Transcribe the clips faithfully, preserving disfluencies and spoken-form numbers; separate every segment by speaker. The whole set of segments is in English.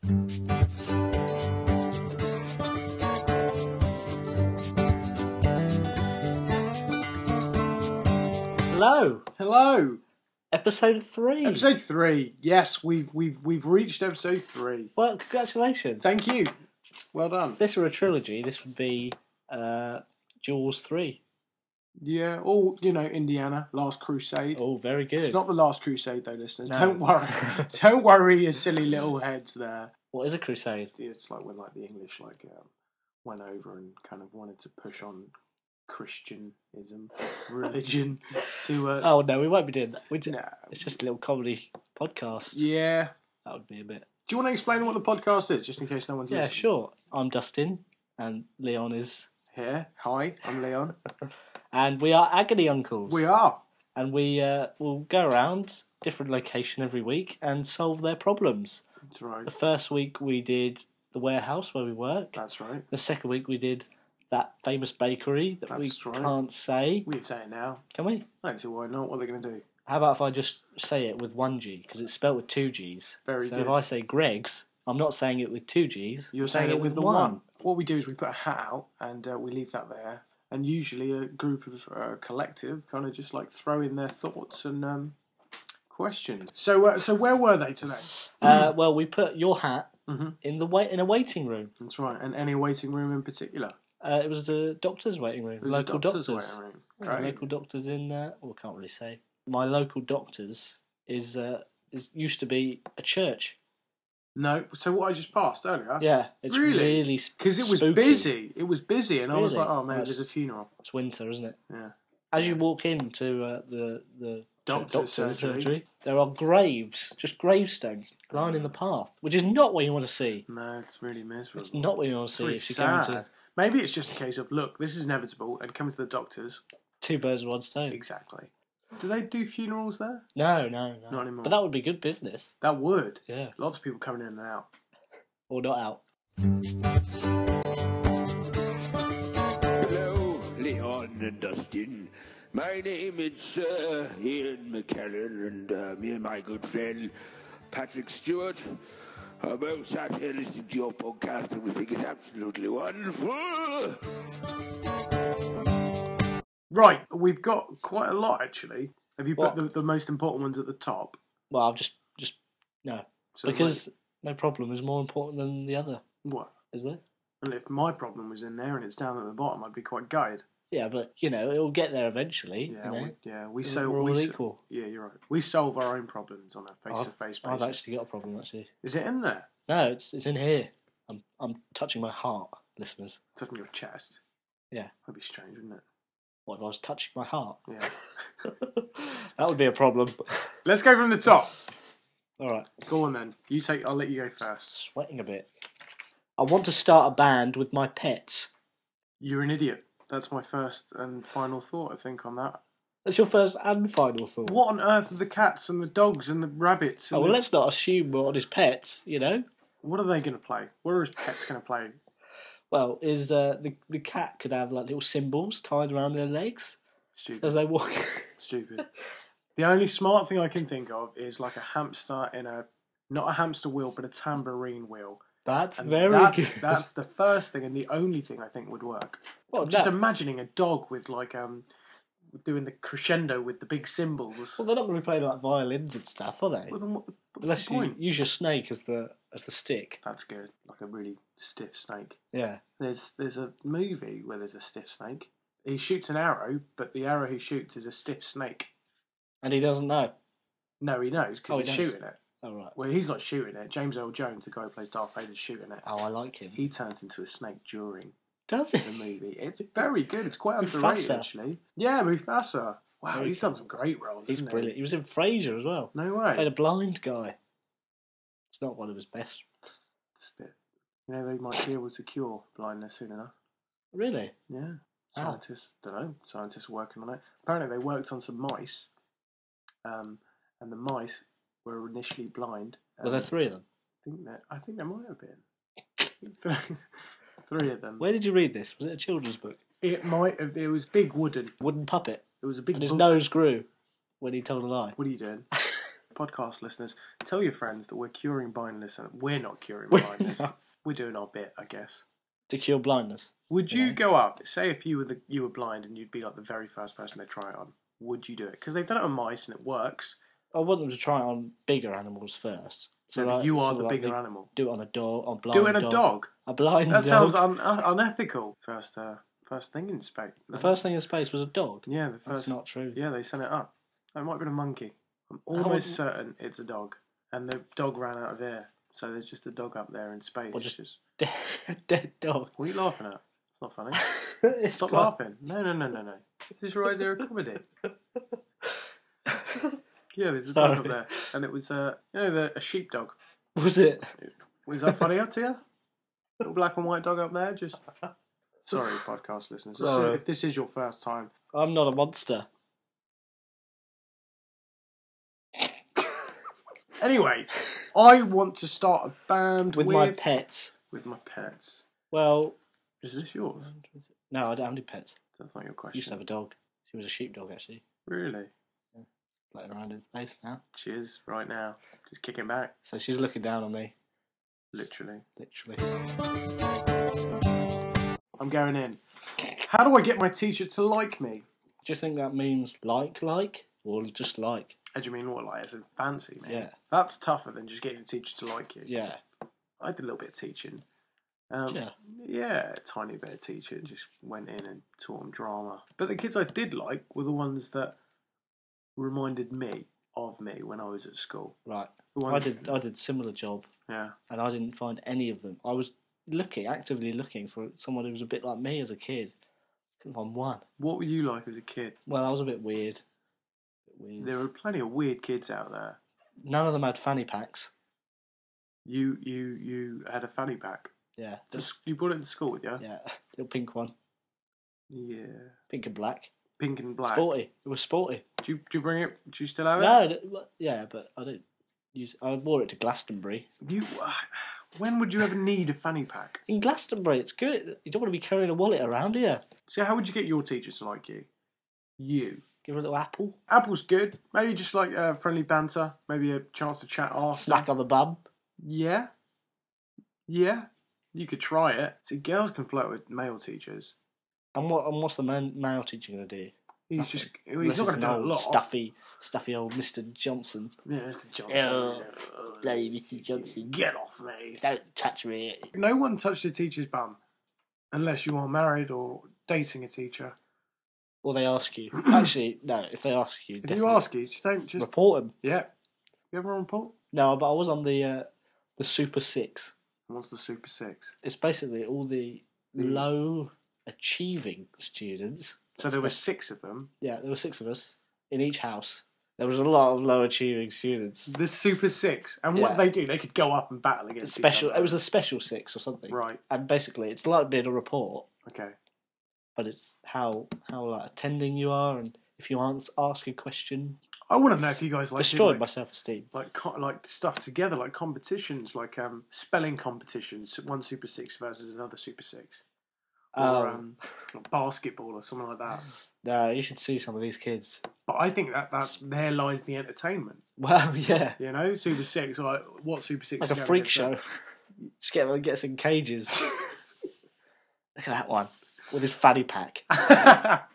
Speaker 1: Hello,
Speaker 2: Hello.
Speaker 1: episode three.
Speaker 2: Episode three. Yes, we've we've we've reached episode three.
Speaker 1: Well, congratulations.
Speaker 2: Thank you. Well done.
Speaker 1: If this were a trilogy, this would be uh, Jaws three.
Speaker 2: Yeah. Or you know, Indiana, Last Crusade.
Speaker 1: Oh, very good.
Speaker 2: It's not the Last Crusade though, listeners.
Speaker 1: No.
Speaker 2: Don't worry. Don't worry, your silly little heads there.
Speaker 1: What is a crusade?
Speaker 2: It's like when like the English like um, went over and kind of wanted to push on Christianism, religion to. Uh,
Speaker 1: Oh no, we won't be doing that. We just,
Speaker 2: nah.
Speaker 1: It's just a little comedy podcast.
Speaker 2: Yeah.
Speaker 1: That would be a bit.
Speaker 2: Do you want to explain what the podcast is, just in case no one's
Speaker 1: Yeah,
Speaker 2: listening?
Speaker 1: sure. I'm Dustin, and Leon is,
Speaker 2: Here. Hi, I'm Leon.
Speaker 1: and we are Agony Uncles.
Speaker 2: We are.
Speaker 1: and we uh, will go around different location every week and solve their problems.
Speaker 2: That's right.
Speaker 1: The first week we did the warehouse where we work.
Speaker 2: That's right.
Speaker 1: The second week we did that famous bakery that we
Speaker 2: That's right.
Speaker 1: can't say.
Speaker 2: We can say it now.
Speaker 1: Can we?
Speaker 2: I don't see why not. What are they going to do?
Speaker 1: How about if I just say it with one G? Because it's spelled with two Gs.
Speaker 2: Very
Speaker 1: so
Speaker 2: good.
Speaker 1: if I say Greg's, I'm not saying it with two Gs.
Speaker 2: You're
Speaker 1: I'm
Speaker 2: saying it with the
Speaker 1: one.
Speaker 2: one. What we do is we put a hat out and uh, we leave that there. And usually a group of uh, collective kind of just like throw in their thoughts and um, questions. So, uh, so where were they today?
Speaker 1: Uh, well, we put your hat
Speaker 2: Mm-hmm.
Speaker 1: in the wait in a waiting room.
Speaker 2: That's right. And any waiting room in particular?
Speaker 1: Uh, it was the doctor's waiting room.
Speaker 2: It was
Speaker 1: local
Speaker 2: a doctor's
Speaker 1: doctors.
Speaker 2: waiting room.
Speaker 1: Yeah,
Speaker 2: Great.
Speaker 1: local doctors in. Uh, well, I can't really say. My local doctors is uh, is used to be a church.
Speaker 2: No. So what I just passed earlier?
Speaker 1: Yeah, it's
Speaker 2: Really?
Speaker 1: really
Speaker 2: Because it was
Speaker 1: spooky.
Speaker 2: busy. It was busy, and I was
Speaker 1: Really?
Speaker 2: like, "Oh, maybe
Speaker 1: That's-
Speaker 2: there's a funeral."
Speaker 1: It's winter, isn't it?
Speaker 2: Yeah.
Speaker 1: As you walk into uh, the the
Speaker 2: Doctor's surgery.
Speaker 1: there are graves, just gravestones lining the path, which is not what you want to see.
Speaker 2: No, it's really miserable.
Speaker 1: It's not what you want to
Speaker 2: It's
Speaker 1: see
Speaker 2: really
Speaker 1: if you're going
Speaker 2: sad.
Speaker 1: to
Speaker 2: Maybe it's just a case of look, this is inevitable, and come to the doctors.
Speaker 1: two birds with one stone.
Speaker 2: Exactly. Do they do funerals there?
Speaker 1: No, no, no.
Speaker 2: Not anymore.
Speaker 1: But that would be good business.
Speaker 2: That would.
Speaker 1: Yeah,
Speaker 2: Lots of people coming in and out.
Speaker 1: or not out.
Speaker 3: Hello, Leon and Dustin. My name is uh, Ian McKellen, and uh, me and my good friend Patrick Stewart are both sat here listening to your podcast, and we think it's absolutely wonderful.
Speaker 2: Right, we've got quite a lot actually. Have you put
Speaker 1: What?
Speaker 2: the, the most important ones at the top?
Speaker 1: Well, I've just just no
Speaker 2: So
Speaker 1: because no problem is more important than the other,
Speaker 2: like, what?
Speaker 1: is there?
Speaker 2: And if my problem was in there and it's down at the bottom, I'd be quite gutted.
Speaker 1: Yeah, but you know it'll get there eventually.
Speaker 2: Yeah,
Speaker 1: you know?
Speaker 2: we, yeah. We
Speaker 1: We're
Speaker 2: so
Speaker 1: all
Speaker 2: we so-
Speaker 1: equal.
Speaker 2: yeah, you're right. We solve our own problems on a face-to-face
Speaker 1: I've
Speaker 2: basis.
Speaker 1: actually got a problem. Actually,
Speaker 2: Is it in there?
Speaker 1: no, it's it's in here. I'm I'm touching my heart, listeners.
Speaker 2: Touching your chest.
Speaker 1: Yeah.
Speaker 2: That'd be strange, wouldn't it?
Speaker 1: What if I was touching my heart?
Speaker 2: Yeah.
Speaker 1: That would be a problem.
Speaker 2: Let's go from the top.
Speaker 1: All right,
Speaker 2: Go on then. You take. I'll let you go first.
Speaker 1: sweating a bit. I want to start a band with my pets.
Speaker 2: You're an idiot. That's my first and final thought, I think, on that.
Speaker 1: That's your first and final thought.
Speaker 2: What on earth are the cats and the dogs and the rabbits? And
Speaker 1: Oh well,
Speaker 2: the...
Speaker 1: let's not assume we're on his pets. You know.
Speaker 2: What are they going to play? What are his pets going to play?
Speaker 1: Well, is uh, the the cat could have like little symbols tied around their legs
Speaker 2: Stupid.
Speaker 1: as they walk.
Speaker 2: Stupid. The only smart thing I can think of is like a hamster in a, not a hamster wheel, but a tambourine wheel.
Speaker 1: That's
Speaker 2: And
Speaker 1: very
Speaker 2: that's,
Speaker 1: good.
Speaker 2: That's the first thing and the only thing I think would work.
Speaker 1: Well,
Speaker 2: I'm just
Speaker 1: no.
Speaker 2: imagining a dog with like um, doing the crescendo with the big cymbals.
Speaker 1: Well, they're not going to be playing like violins and stuff, are they?
Speaker 2: Well, then what, what's
Speaker 1: Unless
Speaker 2: the
Speaker 1: you
Speaker 2: point?
Speaker 1: use your snake as the as the stick.
Speaker 2: That's good. Like a really stiff snake.
Speaker 1: Yeah.
Speaker 2: There's there's a movie where there's a stiff snake. He shoots an arrow, but the arrow he shoots is a stiff snake.
Speaker 1: And he doesn't know.
Speaker 2: No, he knows because
Speaker 1: Oh, he
Speaker 2: he's
Speaker 1: knows.
Speaker 2: shooting it.
Speaker 1: Oh, right.
Speaker 2: Well, he's not shooting it. James Earl Jones, the guy who plays Darth Vader, is shooting it.
Speaker 1: Oh, I like him.
Speaker 2: He turns into a snake during
Speaker 1: Does
Speaker 2: the
Speaker 1: he?
Speaker 2: movie. It's very good. It's quite underrated,
Speaker 1: Mufasa.
Speaker 2: actually. Yeah, Mufasa. Wow,
Speaker 1: Very
Speaker 2: he's done some great roles.
Speaker 1: He's
Speaker 2: hasn't
Speaker 1: brilliant. He was in Frasier as well.
Speaker 2: He? No
Speaker 1: Played
Speaker 2: way.
Speaker 1: a blind guy. It's not one of his best.
Speaker 2: It's a bit, you know, they might be able to cure blindness soon enough.
Speaker 1: Really?
Speaker 2: Yeah.
Speaker 1: How?
Speaker 2: Scientists, don't know. Scientists are working on it. Apparently, they worked on some mice, um, and the mice were initially blind.
Speaker 1: Were there
Speaker 2: Um,
Speaker 1: three of them?
Speaker 2: I think that I think there might have been three, three of them.
Speaker 1: Where did you read this? Was it a children's book?
Speaker 2: It might have. It was big wooden.
Speaker 1: Wooden puppet.
Speaker 2: It was a big.
Speaker 1: And his
Speaker 2: book.
Speaker 1: nose grew when he told a lie.
Speaker 2: What are you doing? podcast listeners, tell your friends that we're curing blindness, and we're not curing
Speaker 1: We're
Speaker 2: blindness.
Speaker 1: not.
Speaker 2: We're doing our bit, I guess.
Speaker 1: To cure blindness.
Speaker 2: Would you
Speaker 1: Yeah.
Speaker 2: go up, say if you were the you were blind and you'd be like the very first person to try it on, would you do it? Because they've done it on mice and it works.
Speaker 1: I want them to try it on bigger animals first.
Speaker 2: So
Speaker 1: like-
Speaker 2: you are
Speaker 1: so
Speaker 2: the
Speaker 1: like
Speaker 2: bigger
Speaker 1: they
Speaker 2: animal.
Speaker 1: Do it on a dog, on a blind
Speaker 2: Doing a
Speaker 1: dog.
Speaker 2: dog?
Speaker 1: A blind
Speaker 2: That
Speaker 1: dog.
Speaker 2: sounds un- un- unethical. First, uh, first thing in space.
Speaker 1: The first thing in space was a dog.
Speaker 2: Yeah, the
Speaker 1: That's
Speaker 2: first.
Speaker 1: not true.
Speaker 2: Yeah, they sent it up. It might have been a monkey. I'm
Speaker 1: How
Speaker 2: almost
Speaker 1: would-
Speaker 2: certain it's a dog. And the dog ran out of air. So there's just a dog up there in space.
Speaker 1: Or just-
Speaker 2: Just-
Speaker 1: Dead, dead dog.
Speaker 2: What are you laughing at? It's not funny.
Speaker 1: It's
Speaker 2: Stop
Speaker 1: quite-
Speaker 2: laughing. No, no, no, no, no. This is your idea of comedy. Yeah, there's a dog up
Speaker 1: Sorry.
Speaker 2: there. And it was, uh, you know, the, a sheepdog.
Speaker 1: Was it?
Speaker 2: Was that funny up to you? Little black and white dog up there, just... Sorry, podcast listeners. This is-
Speaker 1: Sorry.
Speaker 2: If this is your first time...
Speaker 1: I'm not a monster.
Speaker 2: Anyway, I want to start a band
Speaker 1: With
Speaker 2: with...
Speaker 1: my pets.
Speaker 2: With my pets.
Speaker 1: Well,
Speaker 2: Is this yours?
Speaker 1: no, I don't have any pets.
Speaker 2: That's not your
Speaker 1: I
Speaker 2: question.
Speaker 1: used to have a dog. She was a sheepdog, actually.
Speaker 2: Really?
Speaker 1: Floating around in space now.
Speaker 2: Cheers, right now. Just kicking back,
Speaker 1: So she's looking down on me,
Speaker 2: literally.
Speaker 1: literally.
Speaker 2: I'm going in. How do I get my teacher to like me?
Speaker 1: Do you think that means like, like? Or just like?
Speaker 2: How do you mean what, like, as in fancy, mate?
Speaker 1: Yeah.
Speaker 2: That's tougher than just getting a teacher to like you.
Speaker 1: Yeah.
Speaker 2: I did a little bit of teaching. Um,
Speaker 1: Yeah.
Speaker 2: Yeah, a tiny bit of teaching. Just went in and taught them drama. But the kids I did like were the ones that reminded me of me when I was at school.
Speaker 1: Right.
Speaker 2: The
Speaker 1: I
Speaker 2: ones,
Speaker 1: did I did similar job,
Speaker 2: Yeah.
Speaker 1: and I didn't find any of them. I was looking, actively looking for someone who was a bit like me as a kid. Couldn't find one.
Speaker 2: What were you like as a kid?
Speaker 1: Well, I was a bit weird. bit weird.
Speaker 2: There were plenty of weird kids out there.
Speaker 1: None of them had fanny packs.
Speaker 2: You you you had a fanny pack.
Speaker 1: Yeah.
Speaker 2: To s- You brought it to school with you?
Speaker 1: Yeah. Little pink one.
Speaker 2: Yeah.
Speaker 1: Pink and black.
Speaker 2: Pink and black.
Speaker 1: Sporty. It was sporty.
Speaker 2: Do you, do you bring it? Do you still have it?
Speaker 1: No, I don't- yeah, but I don't use. I wore it to Glastonbury.
Speaker 2: You. When would you ever need a fanny pack?
Speaker 1: In Glastonbury, it's good. You don't want to be carrying a wallet around here.
Speaker 2: So how would you get your teachers to like you? You.
Speaker 1: Give her a little apple,
Speaker 2: Apple's good. Maybe just like uh, friendly banter. Maybe a chance to chat after.
Speaker 1: smack on the bum.
Speaker 2: Yeah. Yeah. You could try it. See, girls can flirt with male teachers.
Speaker 1: And what? And what's the man, male teacher going to do?
Speaker 2: He's
Speaker 1: Nothing.
Speaker 2: just. He's
Speaker 1: Unless
Speaker 2: not
Speaker 1: it's
Speaker 2: going to
Speaker 1: an
Speaker 2: do a
Speaker 1: old
Speaker 2: lot.
Speaker 1: stuffy, stuffy old Mister Johnson.
Speaker 2: Yeah, Mister Johnson.
Speaker 1: Oh,
Speaker 2: Yeah.
Speaker 1: bloody Mister Johnson.
Speaker 2: Get off me.
Speaker 1: Don't touch me.
Speaker 2: No one touched a teacher's bum. Unless you are married or dating a teacher.
Speaker 1: Or they ask you. Actually, no. If they ask you,
Speaker 2: If you
Speaker 1: definitely
Speaker 2: ask you, just don't just.
Speaker 1: report them.
Speaker 2: Yeah. You ever on report?
Speaker 1: No, but I was on the uh, the Super Six.
Speaker 2: What's the Super Six?
Speaker 1: It's basically all the
Speaker 2: The-
Speaker 1: low achieving students.
Speaker 2: So there were six of them.
Speaker 1: Yeah, there were six of us in each house. There was a lot of low achieving students.
Speaker 2: The Super Six. And what
Speaker 1: Yeah.
Speaker 2: they do, they could go up and battle against
Speaker 1: Special.
Speaker 2: each other.
Speaker 1: It was a special six or something.
Speaker 2: Right.
Speaker 1: And basically, it's like being a report,
Speaker 2: Okay.
Speaker 1: but it's how how like attending you are, and if you ans- ask a question,
Speaker 2: I want to know if you guys like
Speaker 1: destroyed
Speaker 2: did,
Speaker 1: my
Speaker 2: like,
Speaker 1: self esteem.
Speaker 2: like co- like stuff together, like competitions, like um spelling competitions. One Super Six versus another Super Six, or
Speaker 1: Um,
Speaker 2: um like basketball or something like that.
Speaker 1: No, you should see some of these kids.
Speaker 2: But I think that that's there lies the entertainment.
Speaker 1: Well, yeah,
Speaker 2: You know, Super Six. Like what Super Six?
Speaker 1: like
Speaker 2: is
Speaker 1: a
Speaker 2: going
Speaker 1: freak
Speaker 2: against
Speaker 1: show. Just get them, get us in cages. Look at that one with his fanny pack.
Speaker 2: that?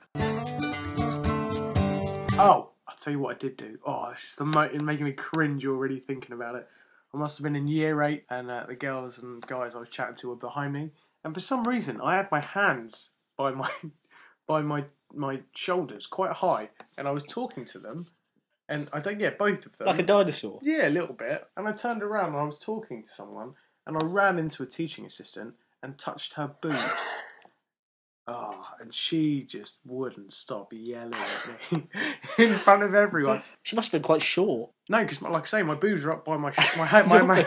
Speaker 2: Oh, I'll tell you what I did do. Oh, this is the mo- it's making me cringe already thinking about it. I must have been in year eight, and uh, the girls and guys I was chatting to were behind me, and for some reason I had my hands by my by my my shoulders quite high, and I was talking to them, and I don't get both of them.
Speaker 1: Like a dinosaur.
Speaker 2: Yeah, a little bit. And I turned around and I was talking to someone, and I ran into a teaching assistant and touched her boobs. Oh, and she just wouldn't stop yelling at me in front of everyone.
Speaker 1: She must have been quite short.
Speaker 2: No, because like I say, my boobs are up by my sh- my ha- my my,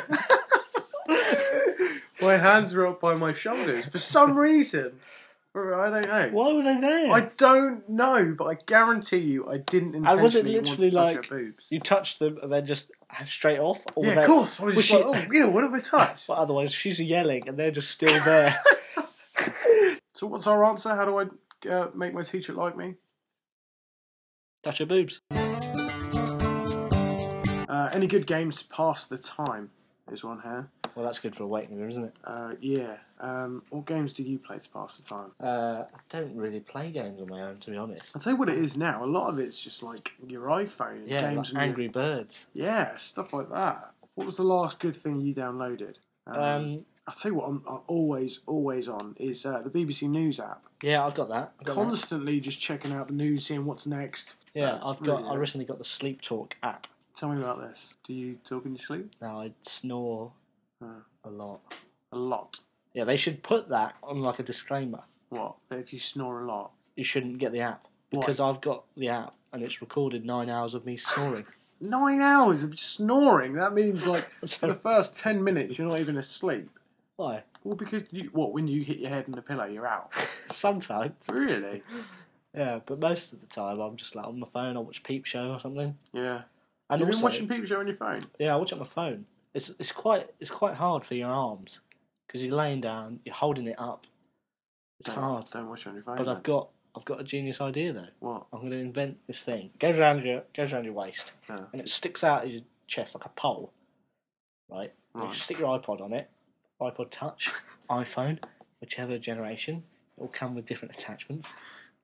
Speaker 2: my hands are up by my shoulders for some reason. I don't know.
Speaker 1: Why were they there?
Speaker 2: I don't know, but I guarantee you, I didn't intentionally
Speaker 1: And was it
Speaker 2: want
Speaker 1: literally
Speaker 2: to touch
Speaker 1: like
Speaker 2: her boobs.
Speaker 1: you touched them and then just straight off? Or
Speaker 2: Yeah,
Speaker 1: were they-
Speaker 2: of course. I was,
Speaker 1: was
Speaker 2: just
Speaker 1: she-
Speaker 2: like, oh, yeah, what have I touched?
Speaker 1: But otherwise, she's yelling and they're just still there.
Speaker 2: So what's our answer? How do I uh, make my teacher like me?
Speaker 1: Touch her boobs.
Speaker 2: And Uh, any good games to pass the time? There's one here.
Speaker 1: Well, that's good for a waiting room, isn't it?
Speaker 2: Uh, yeah. Um, what games do you play to pass the time?
Speaker 1: Uh, I don't really play games on my own, to be honest.
Speaker 2: I'll tell you what it is now. A lot of it's just like your iPhone.
Speaker 1: Yeah,
Speaker 2: games
Speaker 1: like
Speaker 2: on
Speaker 1: Angry
Speaker 2: your...
Speaker 1: Birds.
Speaker 2: Yeah, stuff like that. What was the last good thing you downloaded? Um,
Speaker 1: Um,
Speaker 2: I'll tell you what I'm, I'm always, always on is uh, the B B C News app.
Speaker 1: yeah, I've got that. I've got that.
Speaker 2: Constantly just checking out the news, seeing what's next.
Speaker 1: Yeah,
Speaker 2: That's
Speaker 1: I've
Speaker 2: really
Speaker 1: got. I
Speaker 2: good.
Speaker 1: recently got the Sleep Talk app.
Speaker 2: Tell me about this. Do you talk in your sleep?
Speaker 1: Now I snore
Speaker 2: Uh,
Speaker 1: a lot.
Speaker 2: a lot.
Speaker 1: Yeah, they should put that on like a disclaimer.
Speaker 2: What? That if you snore a lot?
Speaker 1: You shouldn't get the app because I've got the app and it's recorded nine hours of me snoring.
Speaker 2: Nine hours of snoring? That means like for the first ten minutes you're not even asleep.
Speaker 1: Why?
Speaker 2: Well, because you what? When you hit your head in the pillow, you're out.
Speaker 1: Sometimes.
Speaker 2: Really?
Speaker 1: Yeah, but most of the time I'm just like on my phone. I watch Peep Show or something.
Speaker 2: Yeah.
Speaker 1: And
Speaker 2: You've
Speaker 1: also,
Speaker 2: been watching Peep Show on your phone?
Speaker 1: yeah, I watch it on my phone. It's it's quite it's quite hard for your arms because you're laying down, you're holding it up. It's
Speaker 2: Don't,
Speaker 1: hard.
Speaker 2: Don't watch it on your phone.
Speaker 1: But
Speaker 2: then.
Speaker 1: I've got I've got a genius idea though.
Speaker 2: What?
Speaker 1: I'm going to invent this thing. It goes around your goes around your waist,
Speaker 2: Yeah.
Speaker 1: and it sticks out of your chest like a pole. Right. And
Speaker 2: Right.
Speaker 1: You stick your iPod on it, iPod Touch, iPhone, whichever generation. It will come with different attachments,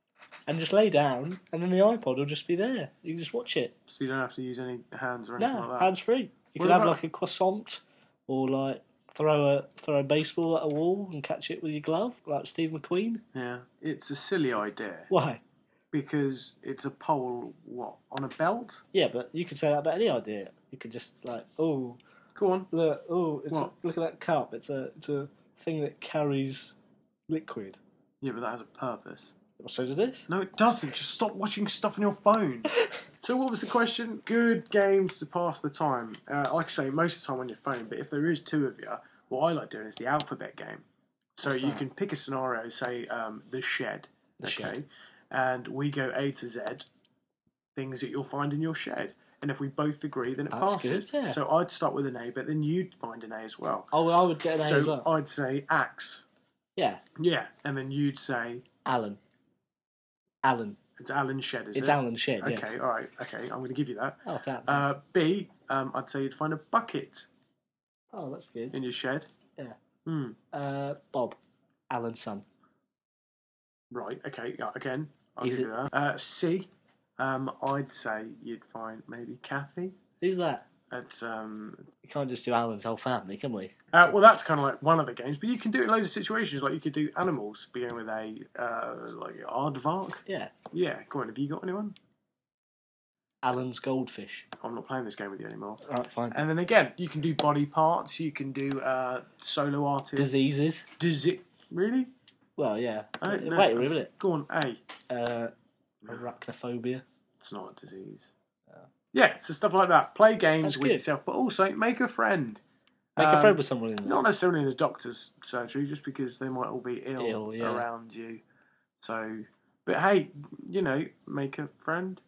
Speaker 1: and just lay down, and then the iPod will just be there. You can just watch it.
Speaker 2: So you don't have to use any hands or anything
Speaker 1: No,
Speaker 2: like that.
Speaker 1: hands free. You
Speaker 2: What
Speaker 1: can have
Speaker 2: about-
Speaker 1: like a croissant, or like throw a throw a baseball at a wall and catch it with your glove, like Steve McQueen.
Speaker 2: Yeah. It's a silly idea
Speaker 1: Why?
Speaker 2: because it's a pole. What on a belt?
Speaker 1: Yeah, but you could say that about any idea. You could just like, oh,
Speaker 2: Go on.
Speaker 1: look, oh, it's a,
Speaker 2: What?
Speaker 1: look at that cup. It's a it's a thing that carries liquid.
Speaker 2: Yeah, but that has a purpose.
Speaker 1: Well, so does this.
Speaker 2: No, it doesn't. Just stop watching stuff on your phone. So what was the question? Good games to pass the time. Uh, like I say, most of the time on your phone, but if there is two of you, what I like doing is the alphabet game. So
Speaker 1: What's
Speaker 2: you
Speaker 1: that?
Speaker 2: can pick a scenario, say um, the shed,
Speaker 1: The
Speaker 2: okay,
Speaker 1: shed.
Speaker 2: and we go A to Z, things that you'll find in your shed. And if we both agree, then it
Speaker 1: That's
Speaker 2: passes.
Speaker 1: good, yeah.
Speaker 2: So I'd start with an A, but then you'd find an A as well.
Speaker 1: Oh, I would get an A
Speaker 2: so
Speaker 1: as well.
Speaker 2: I'd say axe.
Speaker 1: Yeah,
Speaker 2: Yeah, and then you'd say
Speaker 1: Alan. Alan.
Speaker 2: it's Alan's shed, is
Speaker 1: It's
Speaker 2: it?
Speaker 1: Alan's shed. Yeah.
Speaker 2: Okay, all right. Okay, I'm going to give you that.
Speaker 1: Oh, that.
Speaker 2: Uh, B, um, I'd say you'd find a bucket
Speaker 1: oh, that's good.
Speaker 2: in your shed.
Speaker 1: Yeah.
Speaker 2: Hmm.
Speaker 1: Uh, Bob. Alan's son.
Speaker 2: Right. Okay. Yeah. Again, I'll
Speaker 1: Is
Speaker 2: give you that. Uh, C, um, I'd say you'd find maybe Kathy.
Speaker 1: Who's that?
Speaker 2: At um,
Speaker 1: We can't just do Alan's whole family, can we?
Speaker 2: uh, well, that's kind of like one of the games, but you can do it in loads of situations. Like you could do animals, beginning with a uh, like aardvark.
Speaker 1: Yeah.
Speaker 2: Yeah. Go on. Have you got anyone?
Speaker 1: Alan's goldfish.
Speaker 2: I'm not playing this game with you anymore.
Speaker 1: Right, fine.
Speaker 2: And then again, you can do body parts. You can do uh, solo artists.
Speaker 1: Diseases.
Speaker 2: Disease. Really?
Speaker 1: Well, yeah.
Speaker 2: I don't know.
Speaker 1: Wait, a minute.
Speaker 2: Go on. A.
Speaker 1: Uh, arachnophobia.
Speaker 2: It's not a disease. Yeah, so stuff like that. Play games
Speaker 1: That's
Speaker 2: with
Speaker 1: good.
Speaker 2: yourself, but also make a friend.
Speaker 1: Make a
Speaker 2: Um,
Speaker 1: friend with someone in there.
Speaker 2: Not necessarily in a doctor's surgery, just because they might all be ill,
Speaker 1: Ill, yeah.
Speaker 2: around you. So, but hey, you know, make a friend.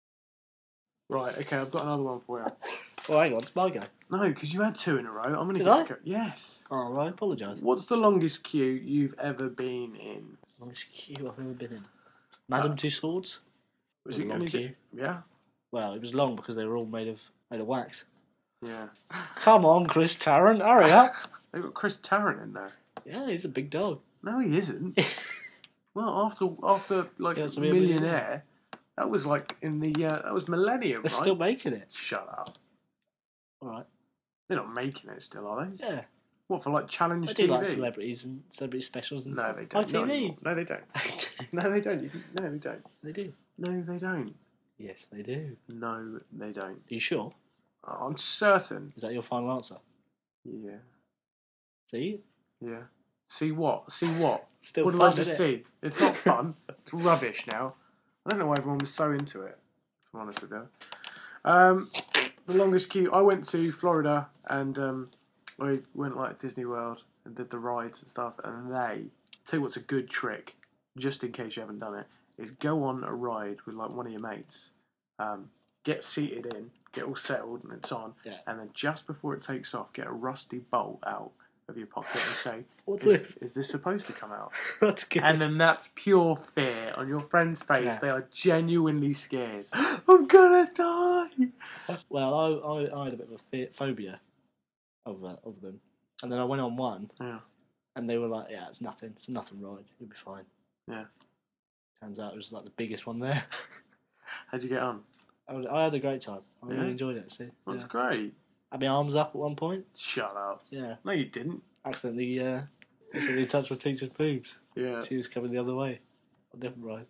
Speaker 2: Right, okay, I've got another one for you.
Speaker 1: Oh, hang on, it's my go.
Speaker 2: No, because you had two in a row. I'm going to
Speaker 1: Did
Speaker 2: get
Speaker 1: I?
Speaker 2: a- Yes.
Speaker 1: Oh, I apologise.
Speaker 2: What's the longest queue you've ever been in?
Speaker 1: Longest queue I've ever been in. Madame
Speaker 2: Uh,
Speaker 1: Two Swords.
Speaker 2: Was
Speaker 1: Was
Speaker 2: it
Speaker 1: a long
Speaker 2: only-
Speaker 1: queue.
Speaker 2: Yeah?
Speaker 1: Well, it was long because they were all made of made of wax.
Speaker 2: Yeah.
Speaker 1: Come on, Chris Tarrant, hurry up.
Speaker 2: They've got Chris Tarrant in there.
Speaker 1: Yeah, he's a big dog.
Speaker 2: No, he isn't. Well, after after like
Speaker 1: Yeah, so we have a-
Speaker 2: Millionaire, that was like in the uh, that was Millennium,
Speaker 1: They're
Speaker 2: right?
Speaker 1: still making it.
Speaker 2: Shut up.
Speaker 1: All right.
Speaker 2: They're not making it still, are they?
Speaker 1: Yeah.
Speaker 2: What for like Challenge
Speaker 1: I
Speaker 2: T
Speaker 1: do
Speaker 2: V?
Speaker 1: like celebrities and celebrity specials and
Speaker 2: No,
Speaker 1: stuff.
Speaker 2: they don't. Not
Speaker 1: I T V.
Speaker 2: anymore. No, they don't. No, they don't. You can- No, they don't.
Speaker 1: They do.
Speaker 2: No, they don't.
Speaker 1: Yes, they do.
Speaker 2: No, they don't.
Speaker 1: Are you sure?
Speaker 2: I'm certain.
Speaker 1: Is that your final answer?
Speaker 2: Yeah.
Speaker 1: See?
Speaker 2: Yeah. See what? See what?
Speaker 1: Still
Speaker 2: what did
Speaker 1: fun,
Speaker 2: I just
Speaker 1: innit?
Speaker 2: see? It's not fun. It's rubbish now. I don't know why everyone was so into it, if I'm honest with you. Um, the longest queue, I went to Florida and um, I went like Disney World and did the rides and stuff. And they, tell you what's a good trick, just in case you haven't done it, is go on a ride with like one of your mates, um, get seated in, get all settled and it's on,
Speaker 1: Yeah.
Speaker 2: and then just before it takes off, get a rusty bolt out of your pocket and say,
Speaker 1: What's
Speaker 2: is,
Speaker 1: this?
Speaker 2: is this supposed to come out?
Speaker 1: That's good.
Speaker 2: And then that's pure fear on your friend's face.
Speaker 1: Yeah.
Speaker 2: They are genuinely scared. I'm gonna die.
Speaker 1: Well, I, I, I had a bit of a fear, phobia of uh, of them, and then I went on one,
Speaker 2: Yeah.
Speaker 1: and they were like, "Yeah, it's nothing. It's a nothing ride. You'll be fine."
Speaker 2: Yeah.
Speaker 1: Turns out it was like the biggest one there.
Speaker 2: How'd you get on?
Speaker 1: I, was, I had a great time. I
Speaker 2: Yeah?
Speaker 1: really enjoyed it. See,
Speaker 2: That's
Speaker 1: yeah.
Speaker 2: great.
Speaker 1: Had my arms up at one point.
Speaker 2: Shut up.
Speaker 1: Yeah,
Speaker 2: No, you didn't.
Speaker 1: accidentally, uh, accidentally touched my teacher's boobs.
Speaker 2: Yeah.
Speaker 1: She was coming the other way. On a different ride.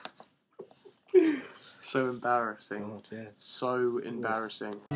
Speaker 2: So embarrassing.
Speaker 1: Oh dear.
Speaker 2: So embarrassing.
Speaker 1: Do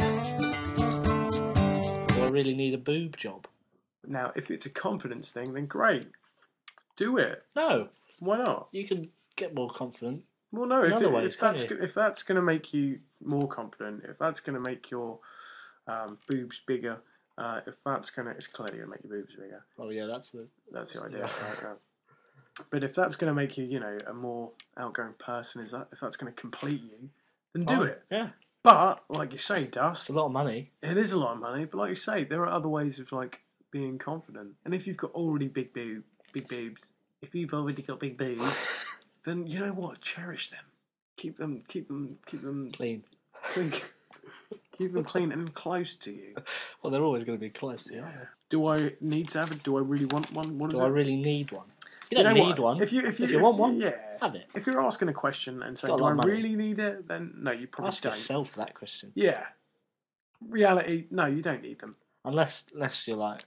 Speaker 1: I really need a boob job?
Speaker 2: Now, if it's a confidence thing, then great. Do it.
Speaker 1: No.
Speaker 2: Why not?
Speaker 1: You can get more confident.
Speaker 2: Well, no. If,
Speaker 1: In other
Speaker 2: it,
Speaker 1: ways,
Speaker 2: if
Speaker 1: can't
Speaker 2: that's
Speaker 1: you?
Speaker 2: go- if that's going to make you more confident, if that's going to make your um, boobs bigger, uh, if that's going to, it's clearly going to make your boobs bigger.
Speaker 1: Oh yeah, that's the.
Speaker 2: That's the idea.
Speaker 1: Yeah.
Speaker 2: Right? Yeah. But if that's going to make you, you know, a more outgoing person, is that if that's going to complete you, then do
Speaker 1: Oh,
Speaker 2: it.
Speaker 1: Yeah,
Speaker 2: But like you say,
Speaker 1: it's
Speaker 2: Dust,
Speaker 1: a lot of money.
Speaker 2: it is a lot of money. But like you say, there are other ways of like being confident. And if you've got already big boob, big boobs, if you've already got big boobs, then you know what? Cherish them. Keep them, keep them, keep them
Speaker 1: Clean.
Speaker 2: clean. Keep them clean and close to you.
Speaker 1: Well, they're always going to be close to you.
Speaker 2: Yeah. Do I need to have it? Do I really want one? What is
Speaker 1: Do
Speaker 2: it?
Speaker 1: I really need one? You
Speaker 2: You
Speaker 1: don't
Speaker 2: know
Speaker 1: need
Speaker 2: what?
Speaker 1: one.
Speaker 2: If you if you,
Speaker 1: If you want one,
Speaker 2: yeah,
Speaker 1: have it.
Speaker 2: If you're asking a question and saying,
Speaker 1: got a
Speaker 2: "Do
Speaker 1: lot
Speaker 2: I
Speaker 1: of money.
Speaker 2: really need it?" Then no, you probably
Speaker 1: Ask
Speaker 2: don't.
Speaker 1: yourself that question.
Speaker 2: Yeah. Reality, no, you don't need them.
Speaker 1: Unless, unless you're like,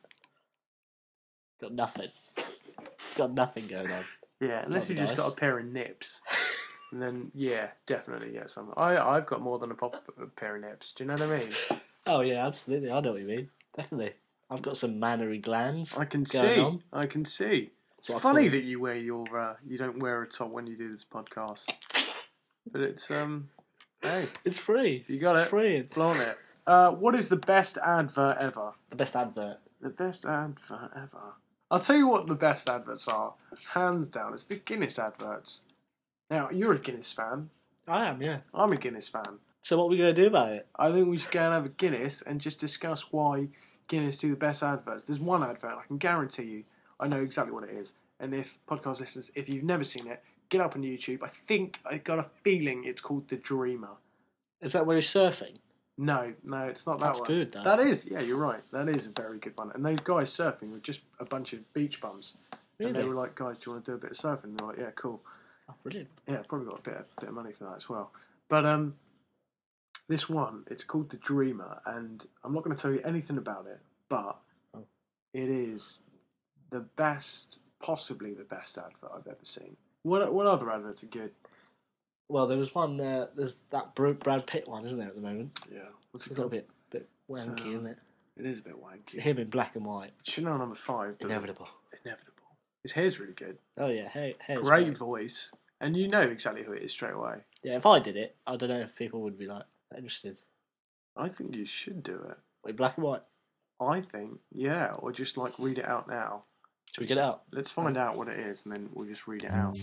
Speaker 1: got nothing. Got nothing going on.
Speaker 2: Yeah, unless
Speaker 1: That'd be
Speaker 2: you just
Speaker 1: nice.
Speaker 2: got a pair of nips. And then, yeah, definitely get some. I, I've got more than a pop a pair of nips. Do you know what I mean?
Speaker 1: Oh yeah, absolutely. I know what you mean. Definitely. I've got some mannery glands.
Speaker 2: I can
Speaker 1: going
Speaker 2: see.
Speaker 1: on.
Speaker 2: I can see. It's
Speaker 1: what I
Speaker 2: funny
Speaker 1: call it.
Speaker 2: that you wear your uh, you don't wear a top when you do this podcast, but it's um, hey,
Speaker 1: It's free.
Speaker 2: you got
Speaker 1: It's
Speaker 2: it.
Speaker 1: free.
Speaker 2: Flaunt it. Uh, what is the best advert ever?
Speaker 1: The best advert.
Speaker 2: The best advert ever. I'll tell you what the best adverts are. Hands down, it's the Guinness adverts. Now, you're a Guinness fan.
Speaker 1: I am, yeah.
Speaker 2: I'm a Guinness fan.
Speaker 1: So what are we going to do about it?
Speaker 2: I think we should go and have a Guinness and just discuss why Guinness do the best adverts. There's one advert, I can guarantee you, I know exactly what it is. And if podcast listeners, if you've never seen it, get up on YouTube. I think I got a feeling it's called The Dreamer.
Speaker 1: Is that where he's surfing?
Speaker 2: No, no, it's not that
Speaker 1: That's
Speaker 2: one.
Speaker 1: good, though.
Speaker 2: That is, yeah, you're right. That is a very good one. And those guys surfing were just a bunch of beach bums.
Speaker 1: Really?
Speaker 2: And they were like, guys, do you want to do a bit of surfing? And they're like, yeah, cool.
Speaker 1: Oh, brilliant.
Speaker 2: Yeah, probably got a bit of, bit of money for that as well. But um, this one, it's called The Dreamer, and I'm not going to tell you anything about it, but
Speaker 1: Oh.
Speaker 2: it is the best, possibly the best advert I've ever seen. What what other adverts are good?
Speaker 1: Well, there was one, uh, there's that Br- Brad Pitt one, isn't there, at the moment?
Speaker 2: Yeah, what's
Speaker 1: It's
Speaker 2: it
Speaker 1: a little
Speaker 2: called?
Speaker 1: bit bit wanky,
Speaker 2: So-
Speaker 1: isn't it?
Speaker 2: It is a bit
Speaker 1: It's
Speaker 2: wanky.
Speaker 1: him in black and white.
Speaker 2: Chanel number five. but
Speaker 1: Inevitable.
Speaker 2: Inevitable. His hair's really good.
Speaker 1: Oh, yeah. Hair, hair's
Speaker 2: Great
Speaker 1: great.
Speaker 2: voice. And you know exactly who it is straight away.
Speaker 1: Yeah, if I did it, I don't know if people would be like interested.
Speaker 2: I think you should do it.
Speaker 1: Wait, black and white.
Speaker 2: I think, yeah, or just like read it out now.
Speaker 1: Should we get it out?
Speaker 2: Let's find out what it is and then we'll just read it out.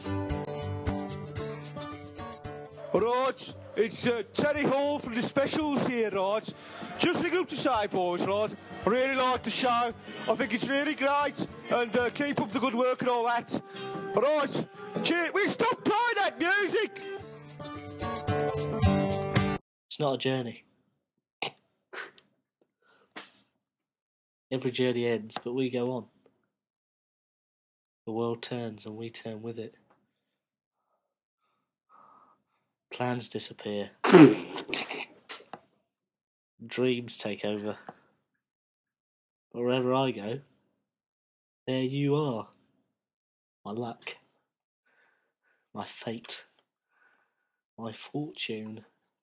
Speaker 3: Right, it's uh, Terry Hall from the specials here, right? Just ring up to say, boys, right? I really like the show. I think it's really great, and uh, keep up the good work and all that. Right, cheer. We stop playing that music.
Speaker 1: It's not a journey. Every journey ends, but we go on. The world turns and we turn with it. Plans disappear. Dreams take over. But wherever I go, there you are. My luck. My fate. My fortune.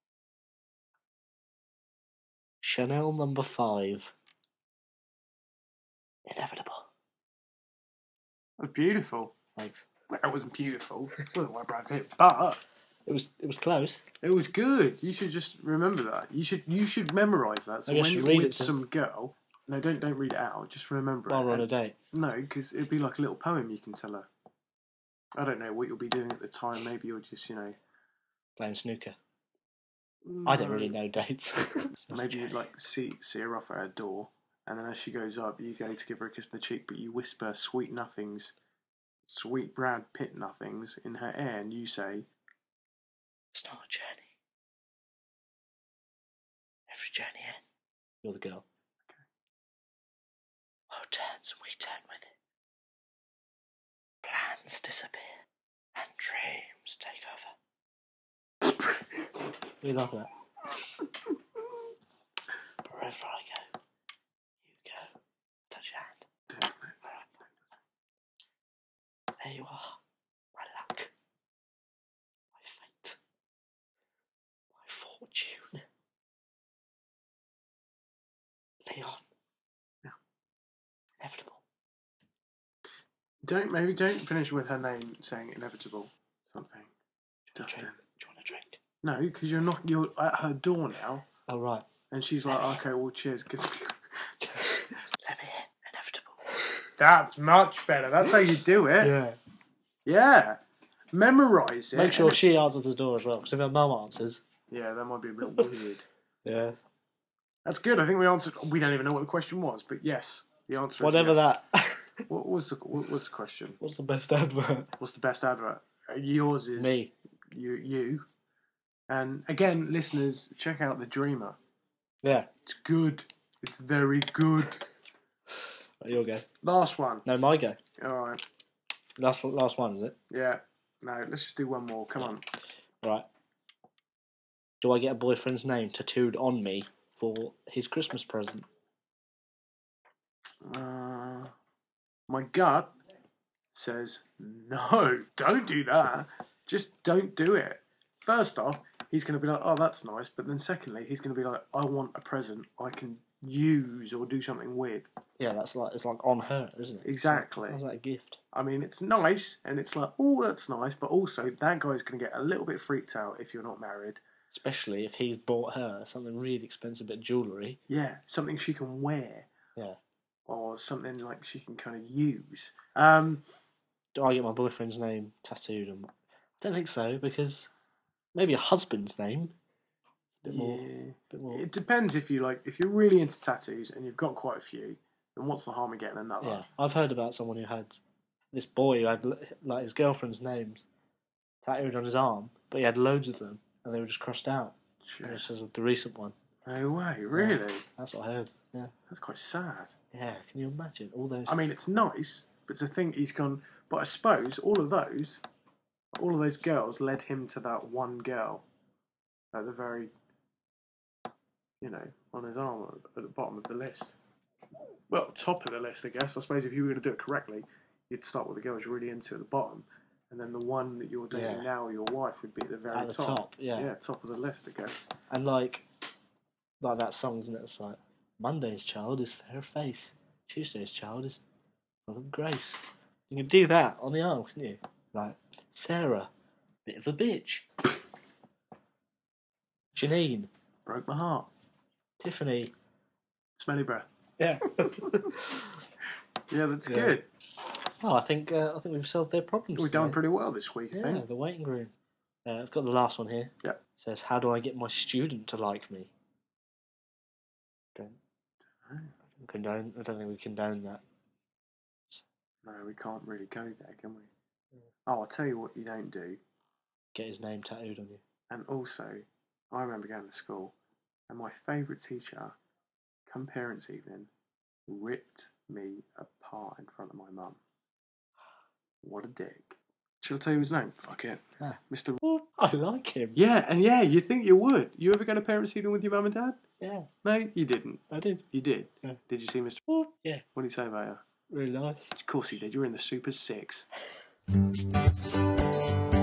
Speaker 1: Chanel number five. Inevitable.
Speaker 2: That's beautiful.
Speaker 1: Thanks.
Speaker 2: Well, it wasn't beautiful. It wasn't like Brad Pitt, but
Speaker 1: It was it was close.
Speaker 2: it was good. You should just remember that. You should you should memorise that. So
Speaker 1: Maybe I
Speaker 2: when
Speaker 1: should
Speaker 2: you're
Speaker 1: read
Speaker 2: with
Speaker 1: it to-
Speaker 2: some girl, no, don't don't read it out. Just remember
Speaker 1: While
Speaker 2: it.
Speaker 1: we're on a
Speaker 2: And-
Speaker 1: date.
Speaker 2: No, because it'd be like a little poem you can tell her. I don't know what you'll be doing at the time. Maybe you'll just, you know.
Speaker 1: Playing snooker. I don't really
Speaker 2: no,
Speaker 1: know dates.
Speaker 2: Maybe you'd like see see her off at her door, And then as she goes up, you go to give her a kiss on the cheek, but you whisper sweet nothings, sweet Brad Pitt nothings in her ear, and you say,
Speaker 1: It's not a journey. Every journey ends. You're the girl.
Speaker 2: Okay.
Speaker 1: World turns and we turn with it. Plans disappear and dreams take over. We love that. Wherever I go, you go. Touch your hand. Alright. There you are. My luck. My fate. My fortune. Leon.
Speaker 2: Yeah.
Speaker 1: Inevitable.
Speaker 2: Don't maybe don't finish with her name saying inevitable something. Dustin.
Speaker 1: Drink. Do you want a drink?
Speaker 2: No, because you're not. You're at her door now,
Speaker 1: Oh, right.
Speaker 2: and she's like, "Okay, well, cheers." 'Cause
Speaker 1: Let me in. Inevitable.
Speaker 2: that's much better. That's how you do it.
Speaker 1: Yeah.
Speaker 2: Yeah. Memorize it.
Speaker 1: Make sure
Speaker 2: and-
Speaker 1: she answers the door as well, because if her mum answers.
Speaker 2: Yeah, that might be a bit weird.
Speaker 1: Yeah.
Speaker 2: That's good. I think we answered. We don't even know what the question was, but yes, the answer.
Speaker 1: Whatever
Speaker 2: is yes.
Speaker 1: that.
Speaker 2: What was the What was the question?
Speaker 1: What's the best advert?
Speaker 2: What's the best advert? Uh, Yours is
Speaker 1: Me.
Speaker 2: You. You. And again, listeners, check out The Dreamer.
Speaker 1: Yeah.
Speaker 2: It's good. It's very good.
Speaker 1: Your go.
Speaker 2: Last one.
Speaker 1: No, my go.
Speaker 2: All right.
Speaker 1: Last last one, is it?
Speaker 2: Yeah. No, let's just do one more. Come on.
Speaker 1: Right. Do I get a boyfriend's name tattooed on me for his Christmas present?
Speaker 2: Uh, my gut says no. Don't do that. Just don't do it. First off, he's going to be like, oh, that's nice. But then secondly, he's going to be like, I want a present I can use or do something with.
Speaker 1: Yeah, that's like it's like on her, isn't it?
Speaker 2: Exactly.
Speaker 1: How's that a gift?
Speaker 2: I mean, it's nice, and it's like, oh, that's nice. But also, that guy's going to get a little bit freaked out if you're not married.
Speaker 1: Especially if he's bought her something really expensive bit of jewellery.
Speaker 2: Yeah, something she can wear.
Speaker 1: Yeah.
Speaker 2: Or something like she can kind of use. Um,
Speaker 1: Do I get my boyfriend's name tattooed on? I don't think so, because maybe a husband's name. A bit more.
Speaker 2: yeah.
Speaker 1: Bit more.
Speaker 2: It depends if you like. If you're really into tattoos and you've got quite a few, then what's the harm in getting another?
Speaker 1: Yeah, I've heard about someone who had this boy who had like his girlfriend's names tattooed on his arm, but he had loads of them, and they were just crossed out.
Speaker 2: Shit.
Speaker 1: And this is the recent one.
Speaker 2: No way, really?
Speaker 1: That's what I heard. Yeah,
Speaker 2: That's quite sad.
Speaker 1: yeah. Can you imagine all those?
Speaker 2: I mean, it's nice, but to think he's gone. But I suppose all of those, all of those girls led him to that one girl at the very, you know, on his arm at the bottom of the list. Well, top of the list, I guess. I suppose if you were going to do it correctly, you'd start with the girls you're really into at the bottom, and then the one that you're dating
Speaker 1: Yeah.
Speaker 2: now, your wife, would be at the very
Speaker 1: At the
Speaker 2: top.
Speaker 1: top, yeah.
Speaker 2: Yeah, top of the list, I guess.
Speaker 1: And like, like that song, isn't it? It's like Monday's child is fair of face, Tuesday's child is full of grace. You can do that on the arm, can you? Like Sarah, bit of a bitch. Janine,
Speaker 2: Broke my heart.
Speaker 1: Tiffany.
Speaker 2: Smelly breath.
Speaker 1: Yeah.
Speaker 2: Yeah, that's
Speaker 1: Yeah.
Speaker 2: good.
Speaker 1: Oh, I think uh, I think we've solved their problems.
Speaker 2: We've done
Speaker 1: today.
Speaker 2: pretty well this week, I
Speaker 1: Yeah,
Speaker 2: think.
Speaker 1: the waiting room. Uh, I've got the last one here.
Speaker 2: Yeah.
Speaker 1: It says, "How do I get my student to like me?" Don't condone. I don't think we condone that.
Speaker 2: No, we can't really go there, can we? Oh, I'll tell you what you don't do.
Speaker 1: Get his name tattooed on you.
Speaker 2: And also, I remember going to school, and my favourite teacher, come parents' evening, ripped me apart in front of my mum. What a dick. Shall I tell you his name? Fuck it.
Speaker 1: Ah.
Speaker 2: Mister
Speaker 1: Oh, I like him.
Speaker 2: Yeah, and yeah, you think you would. You ever go to parents' evening with your mum and dad?
Speaker 1: Yeah,
Speaker 2: No, you didn't.
Speaker 1: I did.
Speaker 2: You did.
Speaker 1: Yeah.
Speaker 2: Did you see Mister
Speaker 1: Oh, yeah,
Speaker 2: What did he say about you?
Speaker 1: really nice.
Speaker 2: Of course he did. You were in the Super Six.